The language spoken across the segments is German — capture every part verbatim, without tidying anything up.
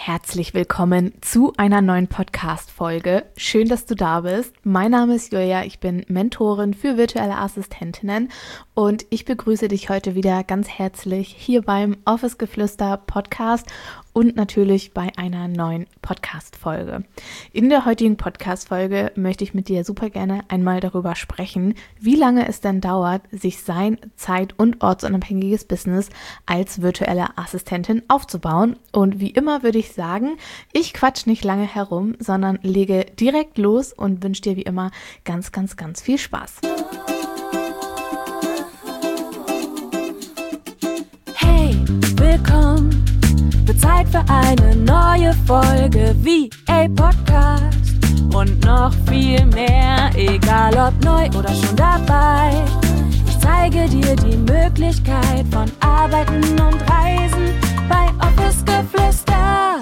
Herzlich willkommen zu einer neuen Podcast-Folge. Schön, dass du da bist. Mein Name ist Julia, ich bin Mentorin für virtuelle Assistentinnen und ich begrüße dich heute wieder ganz herzlich hier beim Office Geflüster Podcast und natürlich bei einer neuen Podcast-Folge. In der heutigen Podcast-Folge möchte ich mit dir super gerne einmal darüber sprechen, wie lange es denn dauert, sich sein zeit- und ortsunabhängiges Business als virtuelle Assistentin aufzubauen. Und wie immer würde ich sagen, ich quatsch nicht lange herum, sondern lege direkt los und wünsche dir wie immer ganz, ganz, ganz viel Spaß. Hey, willkommen! Wird Zeit für eine neue Folge V A Podcast und noch viel mehr, egal ob neu oder schon dabei. Ich zeige dir die Möglichkeit von Arbeiten und Reisen bei Office Geflüster.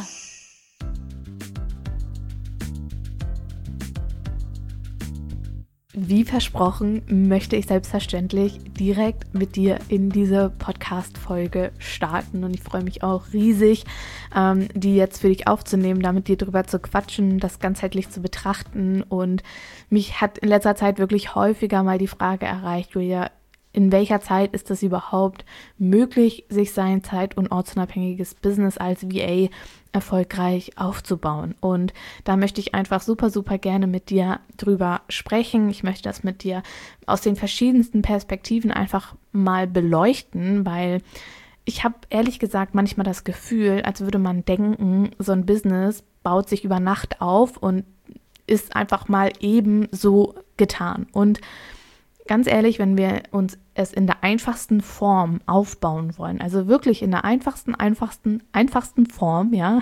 Wie versprochen, möchte ich selbstverständlich direkt mit dir in diese Podcast-Folge starten und ich freue mich auch riesig, ähm, die jetzt für dich aufzunehmen, da mit dir drüber zu quatschen, das ganzheitlich zu betrachten. Und mich hat in letzter Zeit wirklich häufiger mal die Frage erreicht, Julia, in welcher Zeit ist es überhaupt möglich, sich sein zeit- und ortsunabhängiges Business als V A erfolgreich aufzubauen? Und da möchte ich einfach super, super gerne mit dir drüber sprechen. Ich möchte das mit dir aus den verschiedensten Perspektiven einfach mal beleuchten, weil ich habe ehrlich gesagt manchmal das Gefühl, als würde man denken, so ein Business baut sich über Nacht auf und ist einfach mal eben so getan. Und ganz ehrlich, wenn wir uns es in der einfachsten Form aufbauen wollen, also wirklich in der einfachsten, einfachsten, einfachsten Form, ja,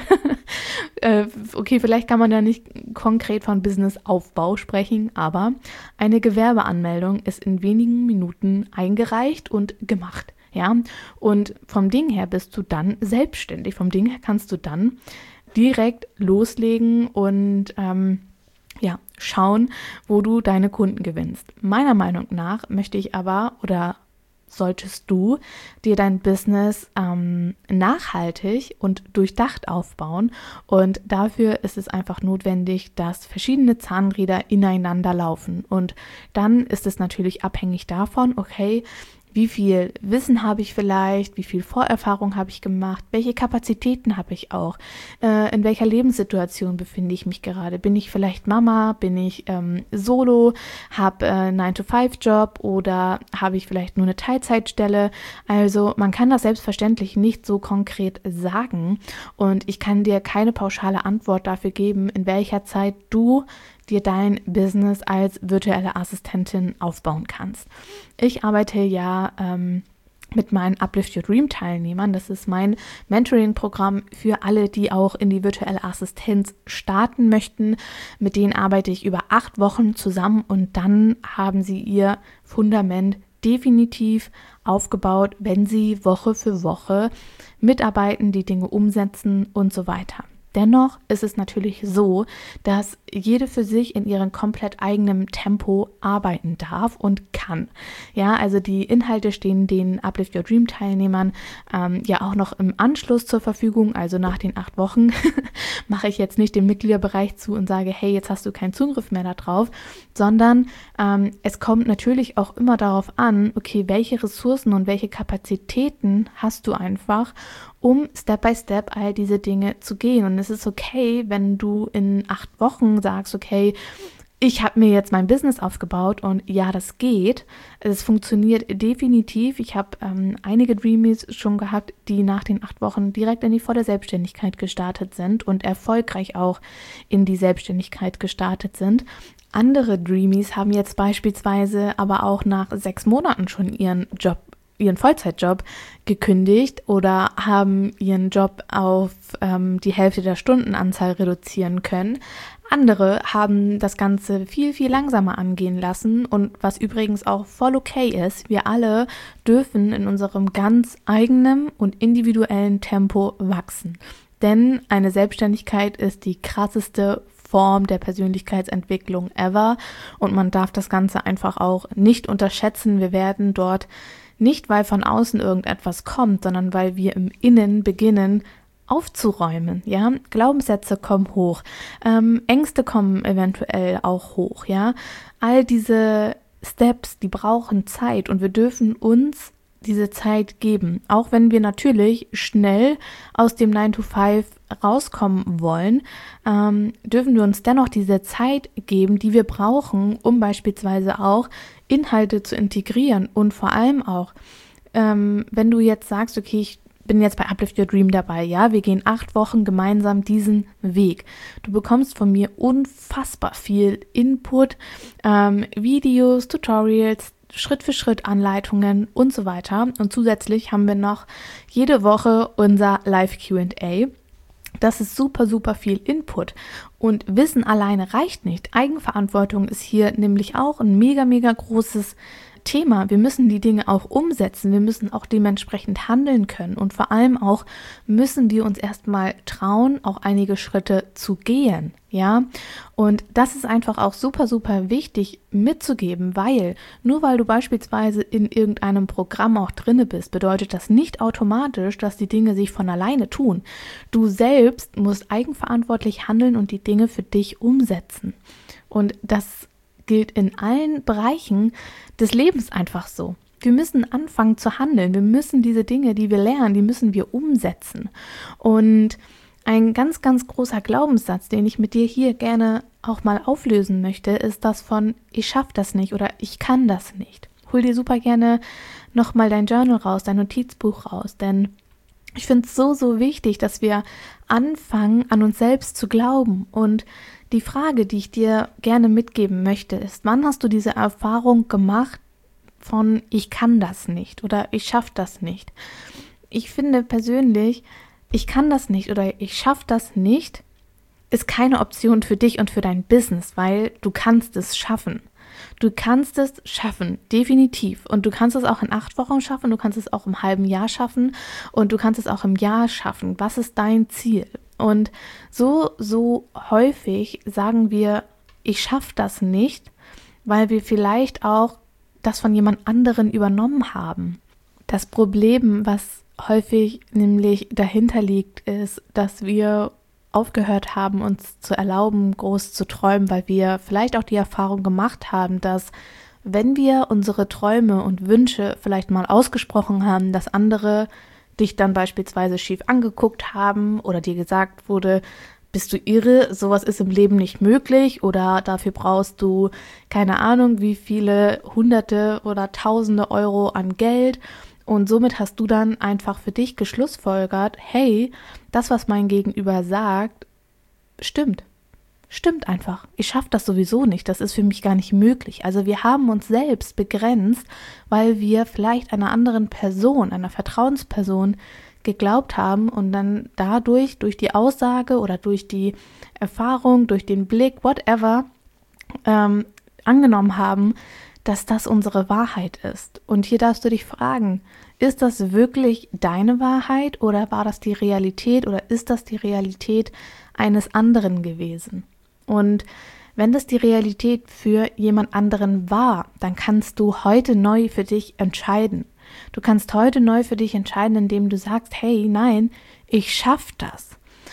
äh, okay, vielleicht kann man ja nicht konkret von Businessaufbau sprechen, aber eine Gewerbeanmeldung ist in wenigen Minuten eingereicht und gemacht, ja, und vom Ding her bist du dann selbstständig, vom Ding her kannst du dann direkt loslegen und ähm, ja, schauen, wo du deine Kunden gewinnst. Meiner Meinung nach möchte ich aber oder solltest du dir dein Business ähm, nachhaltig und durchdacht aufbauen und dafür ist es einfach notwendig, dass verschiedene Zahnräder ineinander laufen und dann ist es natürlich abhängig davon, okay, wie viel Wissen habe ich vielleicht, wie viel Vorerfahrung habe ich gemacht, welche Kapazitäten habe ich auch, äh, in welcher Lebenssituation befinde ich mich gerade, bin ich vielleicht Mama, bin ich ähm, solo, habe äh, nine to five Job oder habe ich vielleicht nur eine Teilzeitstelle, also man kann das selbstverständlich nicht so konkret sagen und ich kann dir keine pauschale Antwort dafür geben, in welcher Zeit du dir dein Business als virtuelle Assistentin aufbauen kannst. Ich arbeite ja ähm, mit meinen Uplift Your Dream Teilnehmern. Das ist mein Mentoring-Programm für alle, die auch in die virtuelle Assistenz starten möchten. Mit denen arbeite ich über acht Wochen zusammen und dann haben sie ihr Fundament definitiv aufgebaut, wenn sie Woche für Woche mitarbeiten, die Dinge umsetzen und so weiter. Dennoch ist es natürlich so, dass jede für sich in ihrem komplett eigenen Tempo arbeiten darf und kann. Ja, also die Inhalte stehen den Uplift Your Dream Teilnehmern ähm, ja auch noch im Anschluss zur Verfügung. Also nach den acht Wochen mache ich jetzt nicht den Mitgliederbereich zu und sage, hey, jetzt hast du keinen Zugriff mehr darauf, sondern ähm, es kommt natürlich auch immer darauf an, okay, welche Ressourcen und welche Kapazitäten hast du einfach, um Step by Step all diese Dinge zu gehen. Und es ist okay, wenn du in acht Wochen sagst, okay, ich habe mir jetzt mein Business aufgebaut und ja, das geht. Es funktioniert definitiv. Ich habe ähm, einige Dreamies schon gehabt, die nach den acht Wochen direkt in die volle Selbstständigkeit gestartet sind und erfolgreich auch in die Selbstständigkeit gestartet sind. Andere Dreamies haben jetzt beispielsweise aber auch nach sechs Monaten schon ihren Job ihren Vollzeitjob gekündigt oder haben ihren Job auf ähm, die Hälfte der Stundenanzahl reduzieren können. Andere haben das Ganze viel, viel langsamer angehen lassen und was übrigens auch voll okay ist, wir alle dürfen in unserem ganz eigenen und individuellen Tempo wachsen. Denn eine Selbstständigkeit ist die krasseste Form der Persönlichkeitsentwicklung ever und man darf das Ganze einfach auch nicht unterschätzen. Wir werden dort nicht, weil von außen irgendetwas kommt, sondern weil wir im Innen beginnen, aufzuräumen, ja. Glaubenssätze kommen hoch, ähm, Ängste kommen eventuell auch hoch, ja. All diese Steps, die brauchen Zeit und wir dürfen uns diese Zeit geben, auch wenn wir natürlich schnell aus dem nine to five rauskommen wollen, ähm, dürfen wir uns dennoch diese Zeit geben, die wir brauchen, um beispielsweise auch Inhalte zu integrieren und vor allem auch, ähm, wenn du jetzt sagst, okay, ich bin jetzt bei Uplift Your Dream dabei, ja, wir gehen acht Wochen gemeinsam diesen Weg. Du bekommst von mir unfassbar viel Input, ähm, Videos, Tutorials, Schritt für Schritt Anleitungen und so weiter. Und zusätzlich haben wir noch jede Woche unser Live-Q and A. Das ist super, super viel Input. Und Wissen alleine reicht nicht. Eigenverantwortung ist hier nämlich auch ein mega, mega großes Thema. Wir müssen die Dinge auch umsetzen. Wir müssen auch dementsprechend handeln können. Und vor allem auch müssen wir uns erstmal trauen, auch einige Schritte zu gehen. Ja, und das ist einfach auch super, super wichtig mitzugeben, weil nur weil du beispielsweise in irgendeinem Programm auch drinne bist, bedeutet das nicht automatisch, dass die Dinge sich von alleine tun. Du selbst musst eigenverantwortlich handeln und die Dinge für dich umsetzen. Und das gilt in allen Bereichen des Lebens einfach so. Wir müssen anfangen zu handeln. Wir müssen diese Dinge, die wir lernen, die müssen wir umsetzen. Und ein ganz, ganz großer Glaubenssatz, den ich mit dir hier gerne auch mal auflösen möchte, ist das von ich schaffe das nicht oder ich kann das nicht. Hol dir super gerne nochmal dein Journal raus, dein Notizbuch raus, denn ich finde es so, so wichtig, dass wir anfangen, an uns selbst zu glauben. Und die Frage, die ich dir gerne mitgeben möchte, ist, wann hast du diese Erfahrung gemacht von ich kann das nicht oder ich schaffe das nicht? Ich finde persönlich, ich kann das nicht oder ich schaffe das nicht, ist keine Option für dich und für dein Business, weil du kannst es schaffen. Du kannst es schaffen, definitiv. Und du kannst es auch in acht Wochen schaffen, du kannst es auch im halben Jahr schaffen und du kannst es auch im Jahr schaffen. Was ist dein Ziel? Und so, so häufig sagen wir, ich schaffe das nicht, weil wir vielleicht auch das von jemand anderen übernommen haben. Das Problem, was häufig nämlich dahinter liegt, ist, dass wir aufgehört haben, uns zu erlauben, groß zu träumen, weil wir vielleicht auch die Erfahrung gemacht haben, dass wenn wir unsere Träume und Wünsche vielleicht mal ausgesprochen haben, dass andere dich dann beispielsweise schief angeguckt haben oder dir gesagt wurde, bist du irre, sowas ist im Leben nicht möglich oder dafür brauchst du keine Ahnung, wie viele Hunderte oder Tausende Euro an Geld. Und somit hast du dann einfach für dich geschlussfolgert, hey, das, was mein Gegenüber sagt, stimmt. Stimmt einfach. Ich schaffe das sowieso nicht. Das ist für mich gar nicht möglich. Also wir haben uns selbst begrenzt, weil wir vielleicht einer anderen Person, einer Vertrauensperson geglaubt haben und dann dadurch, durch die Aussage oder durch die Erfahrung, durch den Blick, whatever, ähm, angenommen haben, dass das unsere Wahrheit ist. Und hier darfst du dich fragen, ist das wirklich deine Wahrheit oder war das die Realität oder ist das die Realität eines anderen gewesen? Und wenn das die Realität für jemand anderen war, dann kannst du heute neu für dich entscheiden. Du kannst heute neu für dich entscheiden, indem du sagst, hey, nein, ich schaffe das.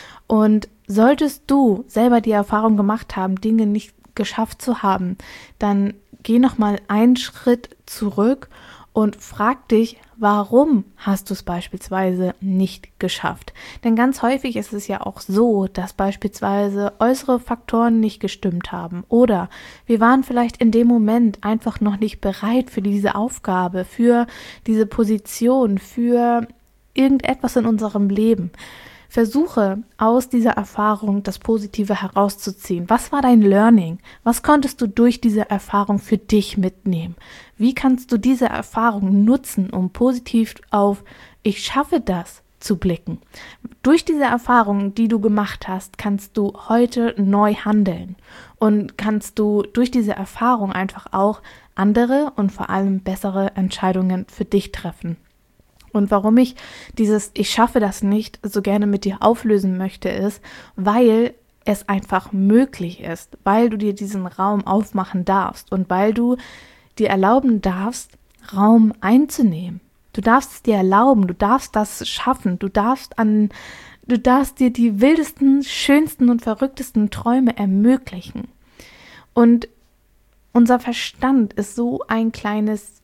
Und solltest du selber die Erfahrung gemacht haben, Dinge nicht geschafft zu haben, dann geh nochmal einen Schritt zurück und frag dich, warum hast du es beispielsweise nicht geschafft? Denn ganz häufig ist es ja auch so, dass beispielsweise äußere Faktoren nicht gestimmt haben oder wir waren vielleicht in dem Moment einfach noch nicht bereit für diese Aufgabe, für diese Position, für irgendetwas in unserem Leben. Versuche aus dieser Erfahrung das Positive herauszuziehen. Was war dein Learning? Was konntest du durch diese Erfahrung für dich mitnehmen? Wie kannst du diese Erfahrung nutzen, um positiv auf ich schaffe das zu blicken? Durch diese Erfahrung, die du gemacht hast, kannst du heute neu handeln und kannst du durch diese Erfahrung einfach auch andere und vor allem bessere Entscheidungen für dich treffen. Und warum ich dieses Ich schaffe das nicht so gerne mit dir auflösen möchte, ist, weil es einfach möglich ist, weil du dir diesen Raum aufmachen darfst und weil du dir erlauben darfst, Raum einzunehmen. Du darfst es dir erlauben, du darfst das schaffen, du darfst an du darfst dir die wildesten, schönsten und verrücktesten Träume ermöglichen. Und unser Verstand ist so ein kleines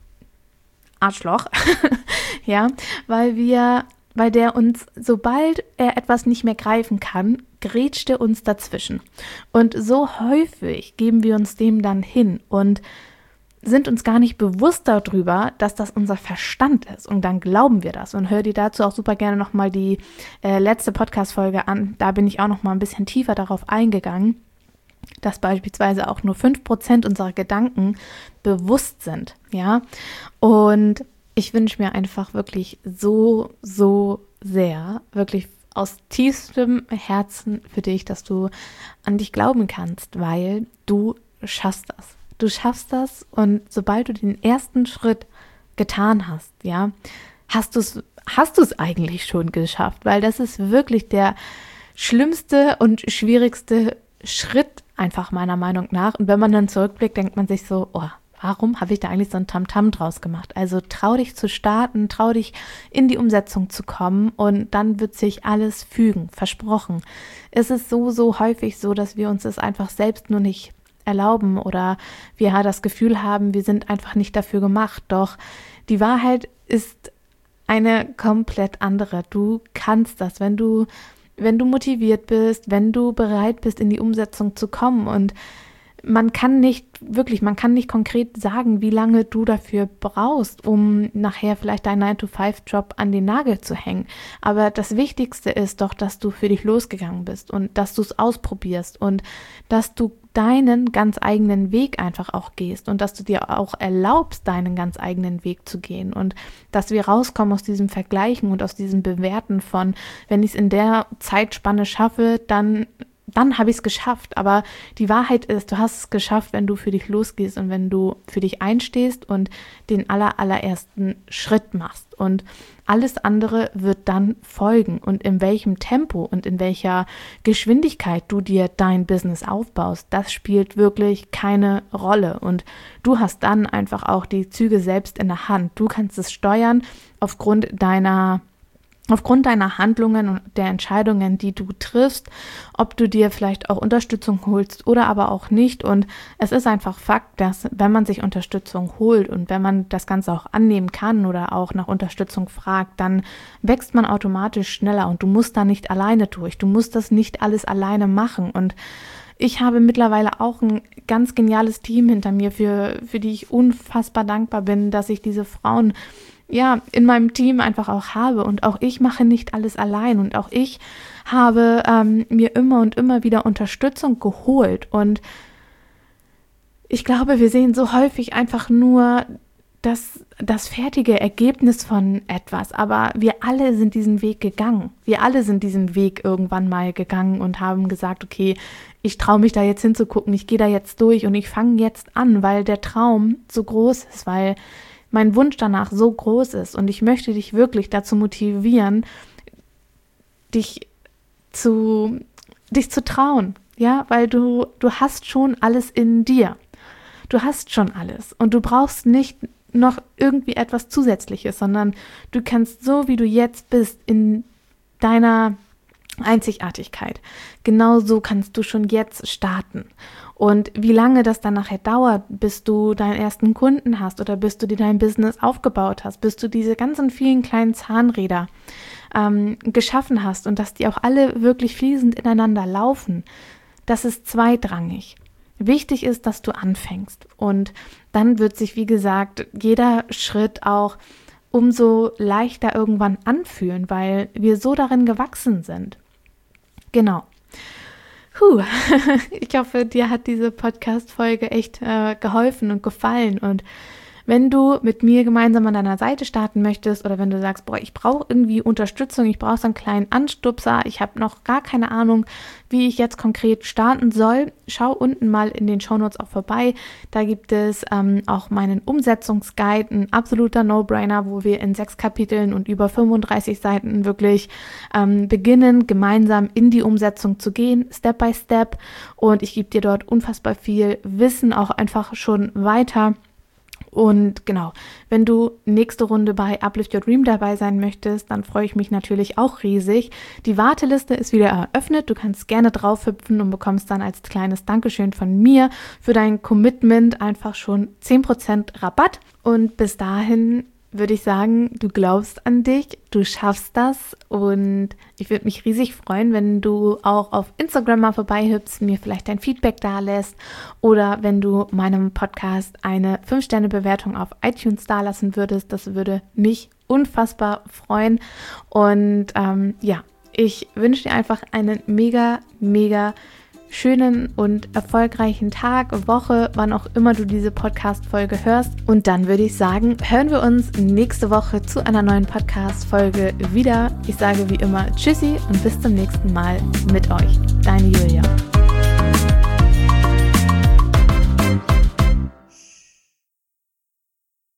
Arschloch, ja, weil wir, weil der uns, sobald er etwas nicht mehr greifen kann, grätscht er uns dazwischen. Und so häufig geben wir uns dem dann hin und sind uns gar nicht bewusst darüber, dass das unser Verstand ist. Und dann glauben wir das. Und hör dir dazu auch super gerne nochmal die äh, letzte Podcast-Folge an. Da bin ich auch nochmal ein bisschen tiefer darauf eingegangen, dass beispielsweise auch nur fünf Prozent unserer Gedanken bewusst sind. Ja, und ich wünsche mir einfach wirklich so, so sehr, wirklich aus tiefstem Herzen für dich, dass du an dich glauben kannst, weil du schaffst das. Du schaffst das und sobald du den ersten Schritt getan hast, ja, hast du es hast du es eigentlich schon geschafft, weil das ist wirklich der schlimmste und schwierigste Schritt einfach meiner Meinung nach. Und wenn man dann zurückblickt, denkt man sich so, oh, warum habe ich da eigentlich so ein Tamtam draus gemacht? Also trau dich zu starten, trau dich in die Umsetzung zu kommen und dann wird sich alles fügen, versprochen. Es ist so, so häufig so, dass wir uns das einfach selbst nur nicht erlauben oder wir das Gefühl haben, wir sind einfach nicht dafür gemacht. Doch die Wahrheit ist eine komplett andere. Du kannst das, wenn du, wenn du motiviert bist, wenn du bereit bist, in die Umsetzung zu kommen. Und man kann nicht wirklich, man kann nicht konkret sagen, wie lange du dafür brauchst, um nachher vielleicht deinen nine to five Job an den Nagel zu hängen. Aber das Wichtigste ist doch, dass du für dich losgegangen bist und dass du es ausprobierst und dass du deinen ganz eigenen Weg einfach auch gehst und dass du dir auch erlaubst, deinen ganz eigenen Weg zu gehen und dass wir rauskommen aus diesem Vergleichen und aus diesem Bewerten von, wenn ich es in der Zeitspanne schaffe, dann dann habe ich es geschafft. Aber die Wahrheit ist, du hast es geschafft, wenn du für dich losgehst und wenn du für dich einstehst und den aller, allerersten Schritt machst. Und alles andere wird dann folgen. Und in welchem Tempo und in welcher Geschwindigkeit du dir dein Business aufbaust, das spielt wirklich keine Rolle. Und du hast dann einfach auch die Züge selbst in der Hand. Du kannst es steuern aufgrund deiner Aufgrund deiner Handlungen und der Entscheidungen, die du triffst, ob du dir vielleicht auch Unterstützung holst oder aber auch nicht. Und es ist einfach Fakt, dass wenn man sich Unterstützung holt und wenn man das Ganze auch annehmen kann oder auch nach Unterstützung fragt, dann wächst man automatisch schneller und du musst da nicht alleine durch. Du musst das nicht alles alleine machen. Und ich habe mittlerweile auch ein ganz geniales Team hinter mir, für, für die ich unfassbar dankbar bin, dass ich diese Frauen ja, in meinem Team einfach auch habe. Und auch ich mache nicht alles allein. Und auch ich habe ähm, mir immer und immer wieder Unterstützung geholt. Und ich glaube, wir sehen so häufig einfach nur das, das fertige Ergebnis von etwas. Aber wir alle sind diesen Weg gegangen. Wir alle sind diesen Weg irgendwann mal gegangen und haben gesagt, okay, ich traue mich da jetzt hinzugucken, ich gehe da jetzt durch und ich fange jetzt an, weil der Traum so groß ist, weil mein Wunsch danach so groß ist und ich möchte dich wirklich dazu motivieren, dich zu, dich zu trauen, ja, weil du, du hast schon alles in dir. Du hast schon alles und du brauchst nicht noch irgendwie etwas Zusätzliches, sondern du kannst so, wie du jetzt bist, in deiner Einzigartigkeit. Genau so kannst du schon jetzt starten. Und wie lange das dann nachher dauert, bis du deinen ersten Kunden hast oder bis du dir dein Business aufgebaut hast, bis du diese ganzen vielen kleinen Zahnräder ähm, geschaffen hast und dass die auch alle wirklich fließend ineinander laufen, das ist zweitrangig. Wichtig ist, dass du anfängst und dann wird sich, wie gesagt, jeder Schritt auch umso leichter irgendwann anfühlen, weil wir so darin gewachsen sind. Genau. Puh, ich hoffe, dir hat diese Podcast-Folge echt äh, geholfen und gefallen und wenn du mit mir gemeinsam an deiner Seite starten möchtest oder wenn du sagst, boah, ich brauche irgendwie Unterstützung, ich brauche so einen kleinen Anstupser, ich habe noch gar keine Ahnung, wie ich jetzt konkret starten soll, schau unten mal in den Shownotes auch vorbei. Da gibt es ähm, auch meinen Umsetzungsguide, ein absoluter No-Brainer, wo wir in sechs Kapiteln und über fünfunddreißig Seiten wirklich ähm, beginnen, gemeinsam in die Umsetzung zu gehen, Step by Step. Und ich gebe dir dort unfassbar viel Wissen auch einfach schon weiter. Und genau, wenn du nächste Runde bei Uplift Your Dream dabei sein möchtest, dann freue ich mich natürlich auch riesig. Die Warteliste ist wieder eröffnet. Du kannst gerne drauf hüpfen und bekommst dann als kleines Dankeschön von mir für dein Commitment einfach schon zehn Prozent Rabatt. Und bis dahin würde ich sagen, du glaubst an dich, du schaffst das und ich würde mich riesig freuen, wenn du auch auf Instagram mal vorbeihüpfst, mir vielleicht dein Feedback da lässt oder wenn du meinem Podcast eine fünf Sterne Bewertung auf iTunes dalassen würdest. Das würde mich unfassbar freuen und ähm, ja, ich wünsche dir einfach einen mega, mega schönen und erfolgreichen Tag, Woche, wann auch immer du diese Podcast-Folge hörst. Und dann würde ich sagen, hören wir uns nächste Woche zu einer neuen Podcast-Folge wieder. Ich sage wie immer Tschüssi und bis zum nächsten Mal mit euch. Deine Julia.